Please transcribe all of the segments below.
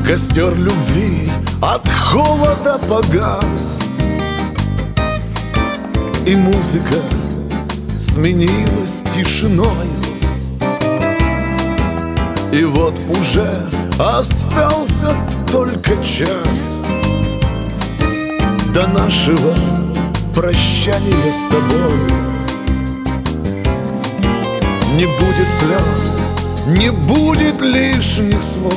Костер любви от холода погас, и музыка сменилась тишиною. И вот уже остался только час до нашего прощания с тобой. Не будет слез, не будет лишних слов.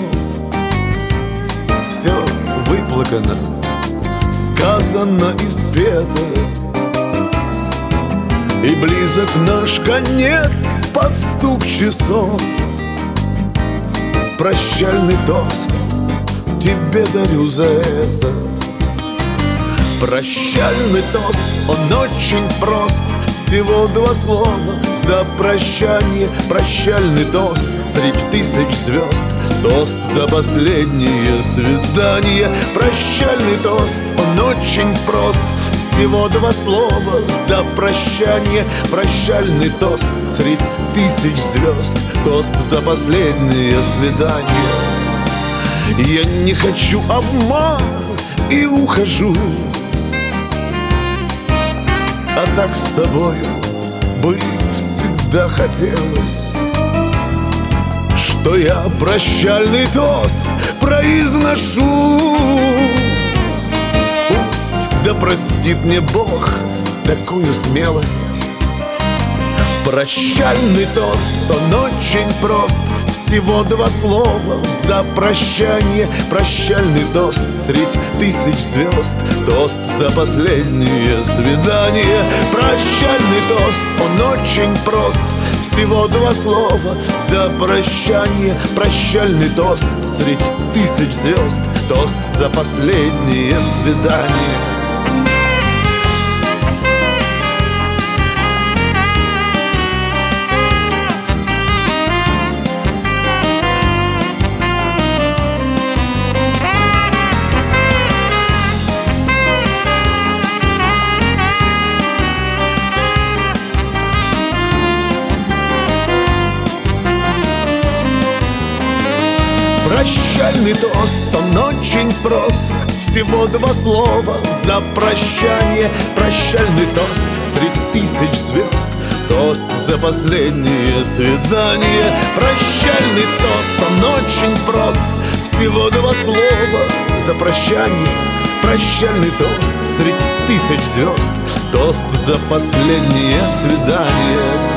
Все выплакано, сказано и спето, и близок наш конец под стук часов. Прощальный тост тебе дарю за это. Прощальный тост, он очень прост. Всего два слова за прощание. Прощальный тост среди тысяч звезд. Тост за последнее свидание. Прощальный тост, он очень прост. Всего два слова за прощание. Прощальный тост среди тысяч звезд. Тост за последнее свидание. Я не хочу обмана и ухожу, а так с тобою быть всегда хотелось, что я прощальный тост произношу. Пусть да простит мне Бог такую смелость. Прощальный тост, он очень прост. Всего два слова за прощание. Прощальный тост средь тысяч звезд. Тост за последнее свидание. Прощальный тост, он очень прост. Всего два слова за прощание. Прощальный тост средь тысяч звезд. Тост за последнее свидание. Прощальный тост, он очень прост. Всего два слова за прощание. Прощальный тост среди тысяч звезд. Тост за последнее свидание. Прощальный тост, он очень прост. Всего два слова за прощание. Прощальный тост среди тысяч звезд. Тост за последнее свидание.